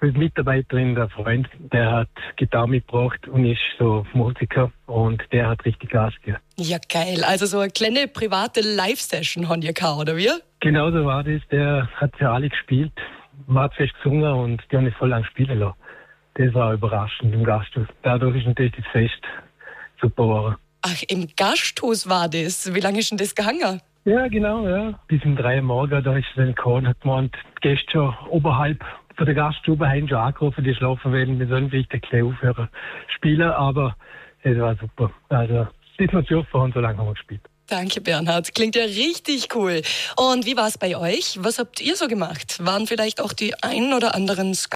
als Mitarbeiterin, der Freund, der hat Gitarre mitgebracht und ist so Musiker und der hat richtig Gas gegeben. Ja, geil. Also so eine kleine private Live-Session haben ihr gehabt, oder wie? Genau so war das. Der hat ja alle gespielt, man hat fest gesungen und die haben nicht voll lang spielen lassen. Das war überraschend im Gasthaus. Dadurch ist natürlich das Fest super geworden. Ach, im Gasthaus war das. Wie lange ist denn das gehangen? Ja, genau, ja. Bis um 3 Uhr morgens, da ist es dann gekommen, hat man die Gäste schon oberhalb von der Gaststube haben schon angerufen, die schlafen werden, wir sollen vielleicht ein bisschen aufhören spielen, aber es war super. Also, das war dürfen und so lange haben wir gespielt. Danke, Bernhard. Klingt ja richtig cool. Und wie war es bei euch? Was habt ihr so gemacht? Waren vielleicht auch die ein oder anderen